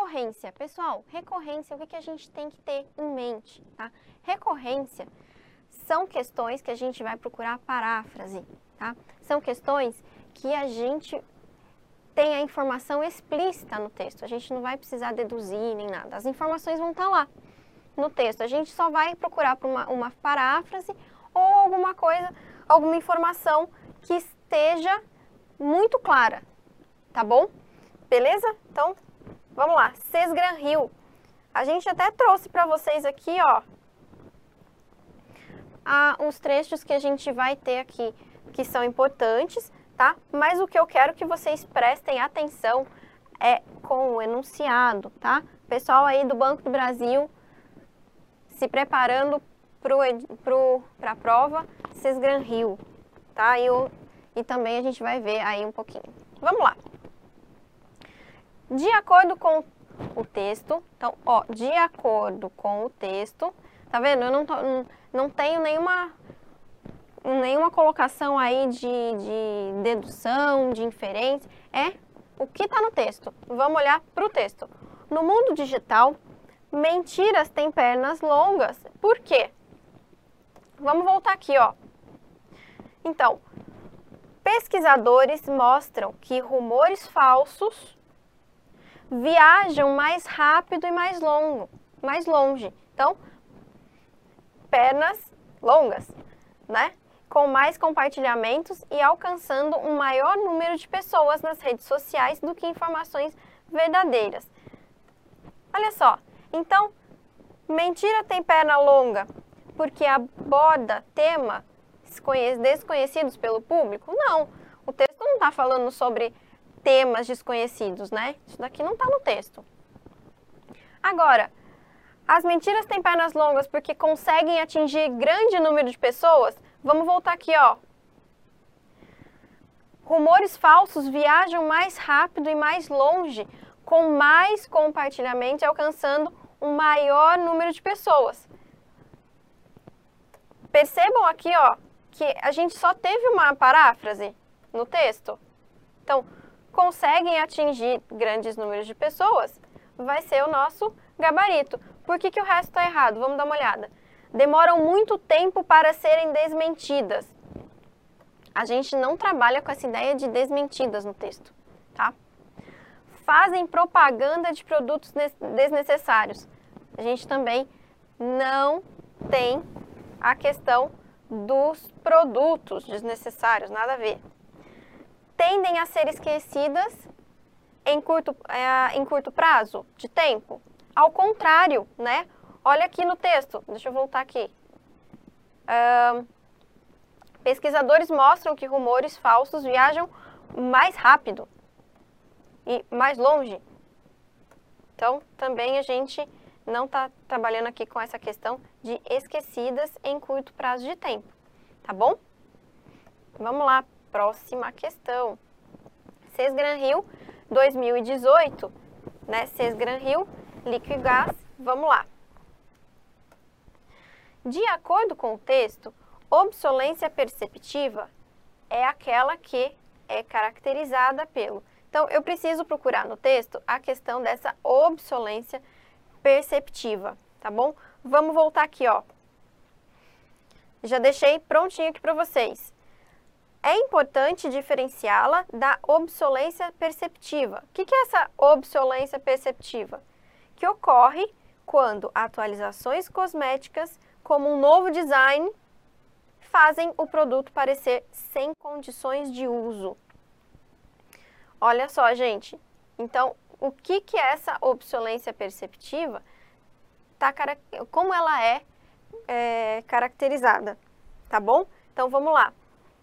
Recorrência. Pessoal, recorrência, o que a gente tem que ter em mente, tá? Recorrência são questões que a gente vai procurar paráfrase, tá? São questões que a gente tem a informação explícita no texto. A gente não vai precisar deduzir nem nada. As informações vão estar lá no texto. A gente só vai procurar por uma paráfrase ou alguma coisa, alguma informação que esteja muito clara, tá bom? Beleza? Então, vamos lá. Sesgran-Hill. A gente até trouxe para vocês aqui, ó, os trechos que a gente vai ter aqui, que são importantes, tá? Mas o que eu quero que vocês prestem atenção é com o enunciado, tá? Pessoal aí do Banco do Brasil se preparando para a prova, Sesgran-Hill, tá? E também a gente vai ver aí um pouquinho. Vamos lá. De acordo com o texto, então, ó, de acordo com o texto, tá vendo? Eu não tenho nenhuma colocação aí de dedução, de inferência, é o que está no texto. Vamos olhar para o texto. No mundo digital, mentiras têm pernas longas. Por quê? Vamos voltar aqui, ó. Então, pesquisadores mostram que rumores falsos viajam mais rápido e mais longe. Então, pernas longas, né? Com mais compartilhamentos e alcançando um maior número de pessoas nas redes sociais do que informações verdadeiras. Olha só, então, mentira tem perna longa porque aborda tema desconhecidos pelo público? Não, o texto não está falando sobre temas desconhecidos, né? Isso daqui não está no texto. Agora, as mentiras têm pernas longas porque conseguem atingir grande número de pessoas? Vamos voltar aqui, ó. Rumores falsos viajam mais rápido e mais longe, com mais compartilhamento e alcançando um maior número de pessoas. Percebam aqui, ó, que a gente só teve uma paráfrase no texto. Então, conseguem atingir grandes números de pessoas, vai ser o nosso gabarito. Por que o resto está errado? Vamos dar uma olhada. Demoram muito tempo para serem desmentidas. A gente não trabalha com essa ideia de desmentidas no texto, tá? Fazem propaganda de produtos desnecessários. A gente também não tem a questão dos produtos desnecessários, nada a ver. Tendem a ser esquecidas em curto prazo de tempo. Ao contrário, né? Olha aqui no texto, deixa eu voltar aqui. Pesquisadores mostram que rumores falsos viajam mais rápido e mais longe. Então, também a gente não está trabalhando aqui com essa questão de esquecidas em curto prazo de tempo, tá bom? Vamos lá, próxima questão. Sesgran-Hill, 2018, né? Sesgran-Hill, Liquigás, vamos lá. De acordo com o texto, obsolência perceptiva é aquela que é caracterizada pelo... Então, eu preciso procurar no texto a questão dessa obsolência perceptiva, tá bom? Vamos voltar aqui, ó. Já deixei prontinho aqui para vocês. É importante diferenciá-la da obsolência perceptiva. O que é essa obsolência perceptiva? Que ocorre quando atualizações cosméticas, como um novo design, fazem o produto parecer sem condições de uso. Olha só, gente. Então, o que é essa obsolência perceptiva? Como ela é caracterizada, tá bom? Então, vamos lá.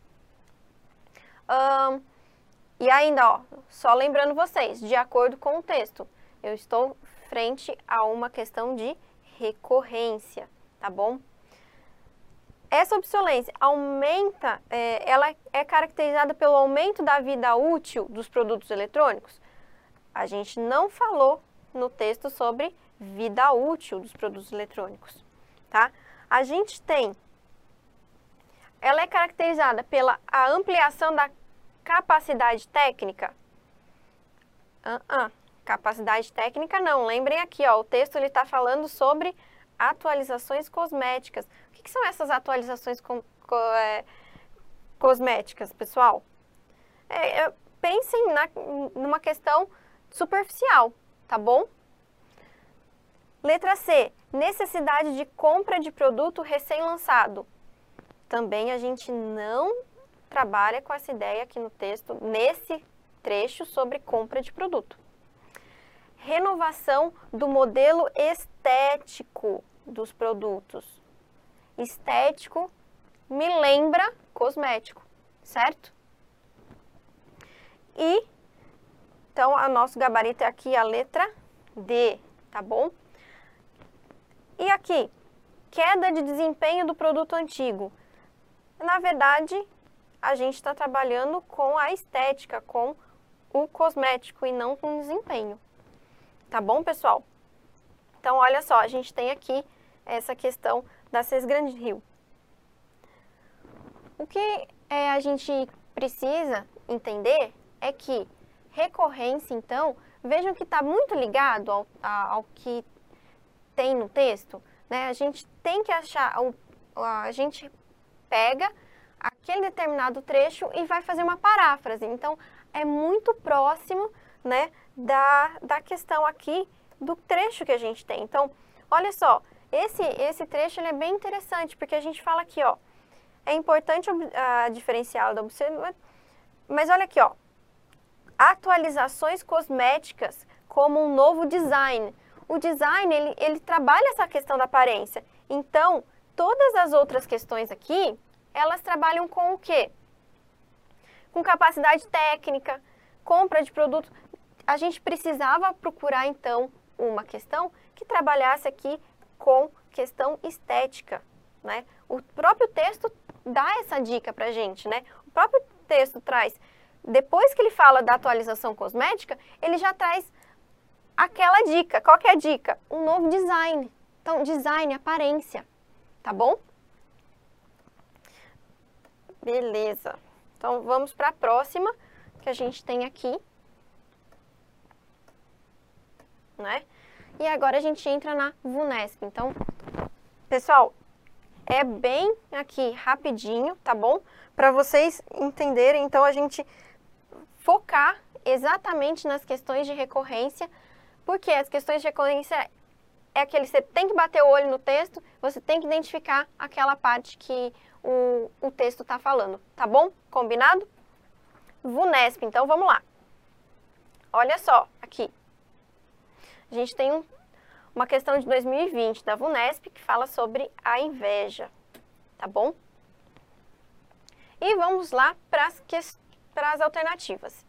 E ainda, ó, só lembrando vocês, de acordo com o texto, eu estou frente a uma questão de recorrência, tá bom? Essa obsolência aumenta, ela é caracterizada pelo aumento da vida útil dos produtos eletrônicos? A gente não falou no texto sobre vida útil dos produtos eletrônicos, tá? A gente tem, ela é caracterizada pela ampliação da capacidade técnica? Capacidade técnica não. Lembrem aqui, ó, o texto ele está falando sobre atualizações cosméticas. O que são essas atualizações cosméticas, pessoal? Pensem numa questão superficial, tá bom? Letra C, necessidade de compra de produto recém-lançado. Também a gente não trabalha com essa ideia aqui no texto, nesse trecho sobre compra de produto. Renovação do modelo estético dos produtos. Estético me lembra cosmético, certo? E, então, o nosso gabarito é aqui a letra D, tá bom? E aqui, queda de desempenho do produto antigo. Na verdade, a gente está trabalhando com a estética, com o cosmético e não com o desempenho. Tá bom, pessoal? Então, olha só, a gente tem aqui essa questão da CES Grand Rio. O que a gente precisa entender é que recorrência, então, vejam que está muito ligado ao que tem no texto, né? A gente tem que achar, a gente pega aquele determinado trecho e vai fazer uma paráfrase. Então, é muito próximo, né, da questão aqui do trecho que a gente tem. Então, olha só, esse trecho ele é bem interessante, porque a gente fala aqui, ó, é importante diferenciar da observação, mas olha aqui, ó, atualizações cosméticas como um novo design. O design, ele trabalha essa questão da aparência. Então, todas as outras questões aqui, elas trabalham com o quê? Com capacidade técnica, compra de produto. A gente precisava procurar, então, uma questão que trabalhasse aqui com questão estética, né? O próprio texto dá essa dica pra gente, né? O próprio texto traz, depois que ele fala da atualização cosmética, ele já traz aquela dica. Qual que é a dica? Um novo design. Então, design, aparência, tá bom? Beleza. Então, vamos para a próxima que a gente tem aqui, né? E agora a gente entra na VUNESP. Então, pessoal, é bem aqui rapidinho, tá bom? Para vocês entenderem, então, a gente focar exatamente nas questões de recorrência, porque as questões de recorrência é aquele, você tem que bater o olho no texto, você tem que identificar aquela parte que o texto está falando, tá bom? Combinado? VUNESP, então vamos lá. Olha só, aqui. A gente tem uma questão de 2020 da VUNESP que fala sobre a inveja, tá bom? E vamos lá para as alternativas.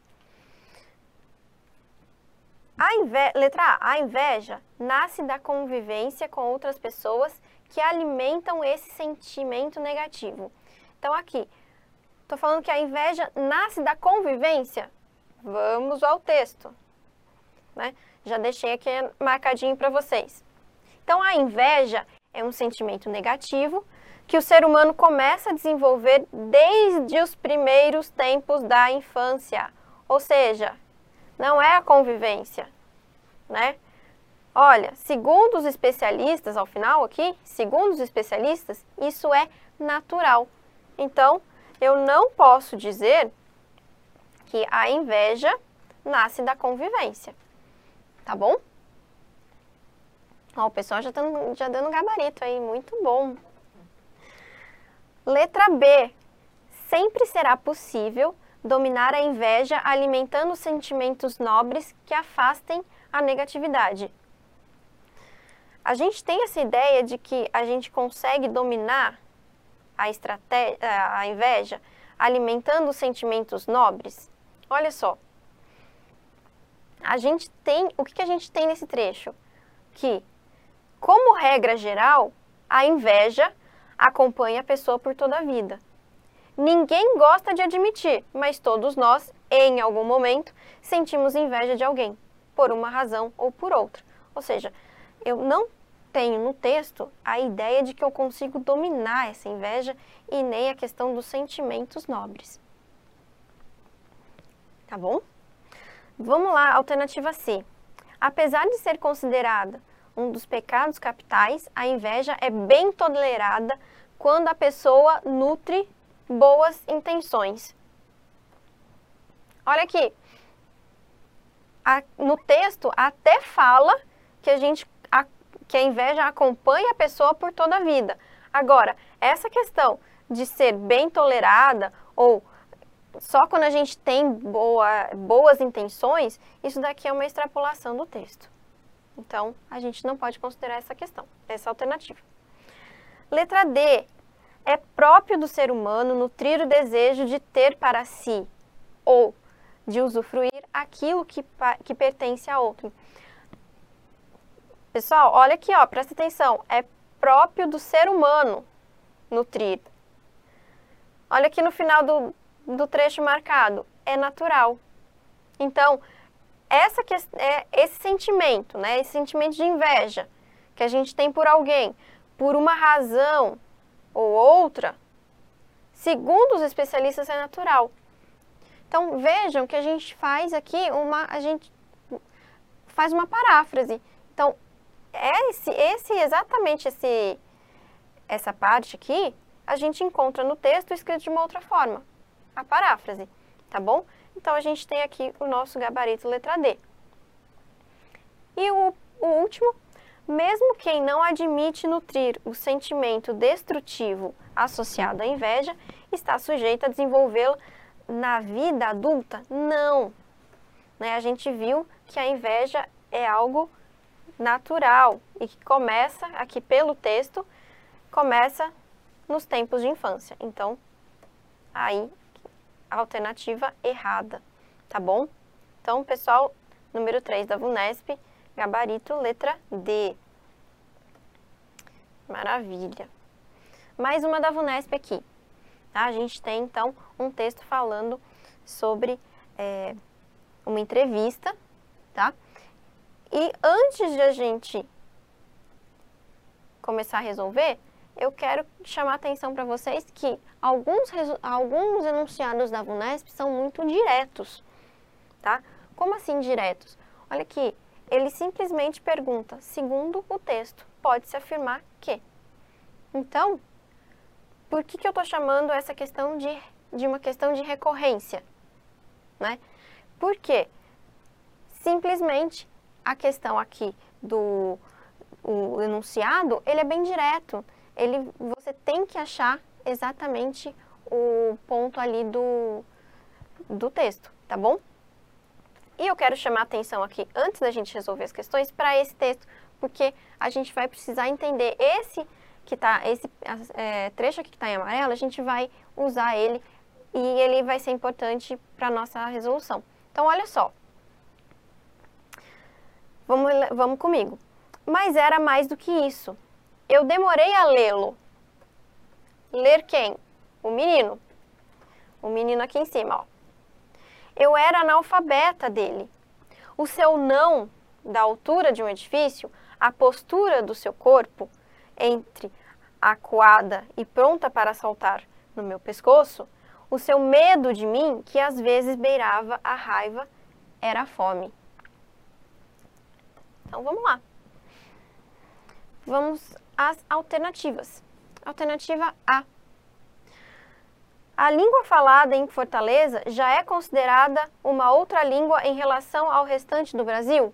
Letra A, a inveja nasce da convivência com outras pessoas que alimentam esse sentimento negativo. Então aqui, estou falando que a inveja nasce da convivência? Vamos ao texto, né? Já deixei aqui marcadinho para vocês. Então a inveja é um sentimento negativo que o ser humano começa a desenvolver desde os primeiros tempos da infância. Ou seja, não é a convivência, né? Olha, segundo os especialistas, ao final aqui, segundo os especialistas, isso é natural. Então, eu não posso dizer que a inveja nasce da convivência, tá bom? Ó, o pessoal já dando gabarito aí, muito bom. Letra B, sempre será possível dominar a inveja alimentando sentimentos nobres que afastem a negatividade. A gente tem essa ideia de que a gente consegue dominar a inveja alimentando sentimentos nobres? Olha só. O que a gente tem nesse trecho? Que, como regra geral, a inveja acompanha a pessoa por toda a vida. Ninguém gosta de admitir, mas todos nós, em algum momento, sentimos inveja de alguém, por uma razão ou por outra. Ou seja, eu não tenho no texto a ideia de que eu consigo dominar essa inveja e nem a questão dos sentimentos nobres. Tá bom? Vamos lá, alternativa C. Apesar de ser considerada um dos pecados capitais, a inveja é bem tolerada quando a pessoa nutre boas intenções. Olha aqui, no texto até fala que a inveja acompanha a pessoa por toda a vida. Agora, essa questão de ser bem tolerada ou só quando a gente tem boas intenções, isso daqui é uma extrapolação do texto. Então, a gente não pode considerar essa questão, essa alternativa. Letra D. É próprio do ser humano nutrir o desejo de ter para si ou de usufruir aquilo que pertence a outro. Pessoal, olha aqui, ó, presta atenção. É próprio do ser humano nutrir. Olha aqui no final do trecho marcado. É natural. Então, esse sentimento, né, esse sentimento de inveja que a gente tem por alguém, por uma razão ou outra, segundo os especialistas, é natural. Então, vejam que a gente faz aqui uma paráfrase. Então, essa parte aqui, a gente encontra no texto escrito de uma outra forma, a paráfrase, tá bom? Então, a gente tem aqui o nosso gabarito letra D. E o último, mesmo quem não admite nutrir o sentimento destrutivo associado à inveja, está sujeito a desenvolvê-lo na vida adulta? Não. Né? A gente viu que a inveja é algo natural e que começa, aqui pelo texto, começa nos tempos de infância. Então, aí, a alternativa errada, tá bom? Então, pessoal, número 3 da VUNESP, gabarito letra D. Maravilha. Mais uma da VUNESP aqui. Tá? A gente tem, então, um texto falando sobre uma entrevista, tá? E antes de a gente começar a resolver, eu quero chamar a atenção para vocês que alguns enunciados da VUNESP são muito diretos, tá? Como assim diretos? Olha aqui, ele simplesmente pergunta, segundo o texto, pode-se afirmar que. Então, por que eu estou chamando essa questão de uma questão de recorrência, né? Porque simplesmente a questão aqui do enunciado, ele é bem direto. Você tem que achar exatamente o ponto ali do texto, tá bom? E eu quero chamar a atenção aqui, antes da gente resolver as questões, para esse texto, porque a gente vai precisar entender esse trecho aqui que está em amarelo, a gente vai usar ele e ele vai ser importante para a nossa resolução. Então, olha só. Vamos comigo. Mas era mais do que isso. Eu demorei a lê-lo. Ler quem? O menino. O menino aqui em cima, ó. Eu era analfabeta dele. O seu não, da altura de um edifício, a postura do seu corpo, entre acuada e pronta para saltar no meu pescoço, o seu medo de mim, que às vezes beirava a raiva, era a fome. Então, vamos lá. Vamos às alternativas. Alternativa A. A língua falada em Fortaleza já é considerada uma outra língua em relação ao restante do Brasil?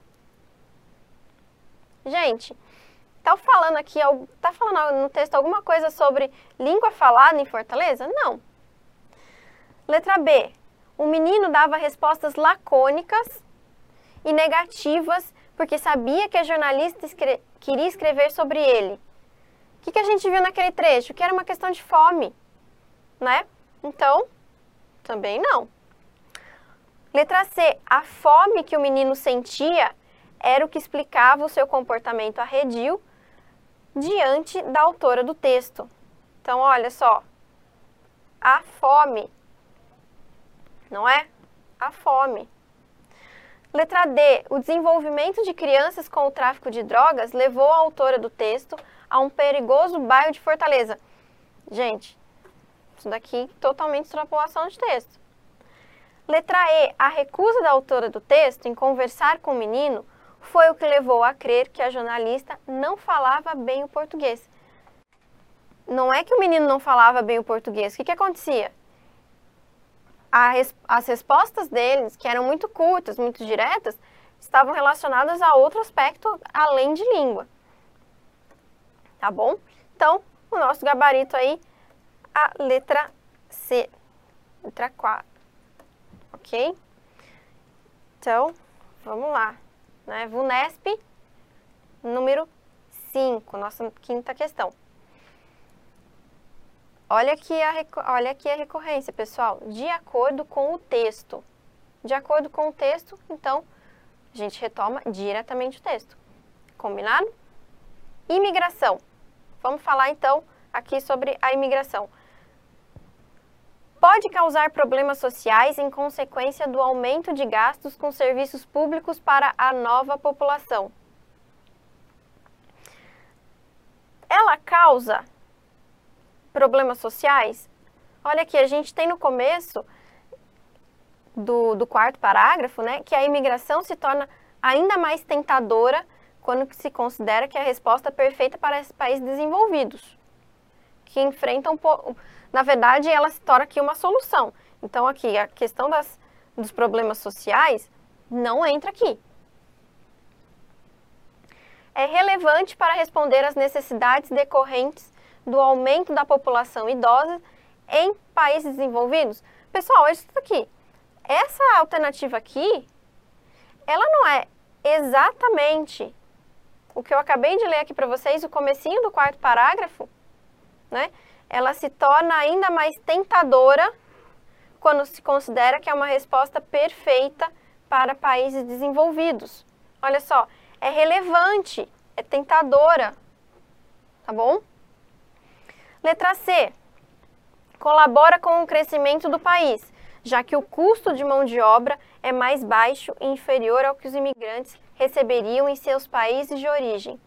Gente, tá falando no texto alguma coisa sobre língua falada em Fortaleza? Não. Letra B. O menino dava respostas lacônicas e negativas porque sabia que a jornalista queria escrever sobre ele. O que a gente viu naquele trecho? Que era uma questão de fome, né? Então, também não. Letra C. A fome que o menino sentia era o que explicava o seu comportamento arredio diante da autora do texto. Então, olha só. A fome. Não é? A fome. Letra D. O desenvolvimento de crianças com o tráfico de drogas levou a autora do texto a um perigoso bairro de Fortaleza. Gente, isso daqui é totalmente extrapolação de texto. Letra E. A recusa da autora do texto em conversar com o menino foi o que levou a crer que a jornalista não falava bem o português. Não é que o menino não falava bem o português. O que acontecia? As respostas deles, que eram muito curtas, muito diretas, estavam relacionadas a outro aspecto além de língua. Tá bom? Então, o nosso gabarito aí, a letra C. Letra 4. Ok? Então, vamos lá. Né? VUNESP, número 5, nossa quinta questão. Olha aqui a recorrência, pessoal. De acordo com o texto. De acordo com o texto, então, a gente retoma diretamente o texto. Combinado? Imigração. Vamos falar, então, aqui sobre a imigração. Pode causar problemas sociais em consequência do aumento de gastos com serviços públicos para a nova população. Ela causa problemas sociais? Olha aqui, a gente tem no começo do quarto parágrafo, né, que a imigração se torna ainda mais tentadora quando se considera que é a resposta perfeita para esses países desenvolvidos, que enfrentam, na verdade, ela se torna aqui uma solução. Então, aqui, a questão dos problemas sociais não entra aqui. É relevante para responder às necessidades decorrentes do aumento da população idosa em países desenvolvidos? Pessoal, olha isso aqui. Essa alternativa aqui, ela não é exatamente o que eu acabei de ler aqui para vocês, o comecinho do quarto parágrafo, né? Ela se torna ainda mais tentadora quando se considera que é uma resposta perfeita para países desenvolvidos. Olha só, é relevante, é tentadora, tá bom? Letra C. Colabora com o crescimento do país, já que o custo de mão de obra é mais baixo e inferior ao que os imigrantes receberiam em seus países de origem.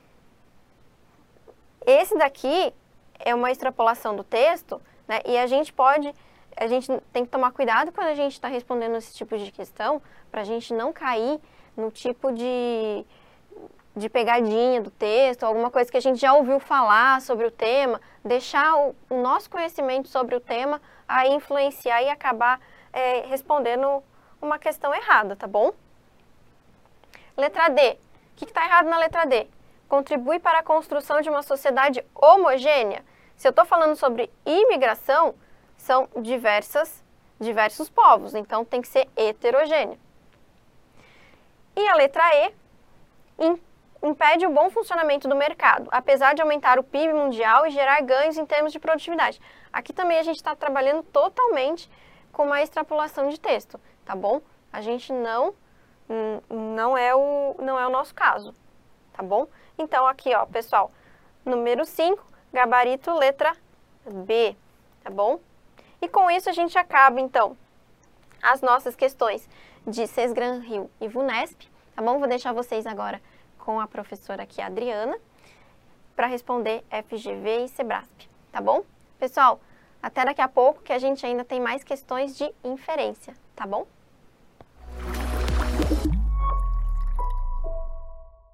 Esse daqui é uma extrapolação do texto, né? E a gente tem que tomar cuidado quando a gente está respondendo esse tipo de questão, para a gente não cair no tipo de pegadinha do texto, alguma coisa que a gente já ouviu falar sobre o tema, deixar o nosso conhecimento sobre o tema a influenciar e acabar respondendo uma questão errada, tá bom? Letra D. O que está errado na letra D? Contribui para a construção de uma sociedade homogênea. Se eu estou falando sobre imigração, são diversos povos, então tem que ser heterogênea. E a letra E, impede o bom funcionamento do mercado, apesar de aumentar o PIB mundial e gerar ganhos em termos de produtividade. Aqui também a gente está trabalhando totalmente com uma extrapolação de texto, tá bom? A gente não é o nosso caso, tá bom? Então aqui, ó, pessoal, número 5, gabarito letra B, tá bom? E com isso a gente acaba, então, as nossas questões de Sesgran Rio e VUNESP, tá bom? Vou deixar vocês agora com a professora aqui, a Adriana, para responder FGV e SEBRASP, tá bom? Pessoal, até daqui a pouco que a gente ainda tem mais questões de inferência, tá bom?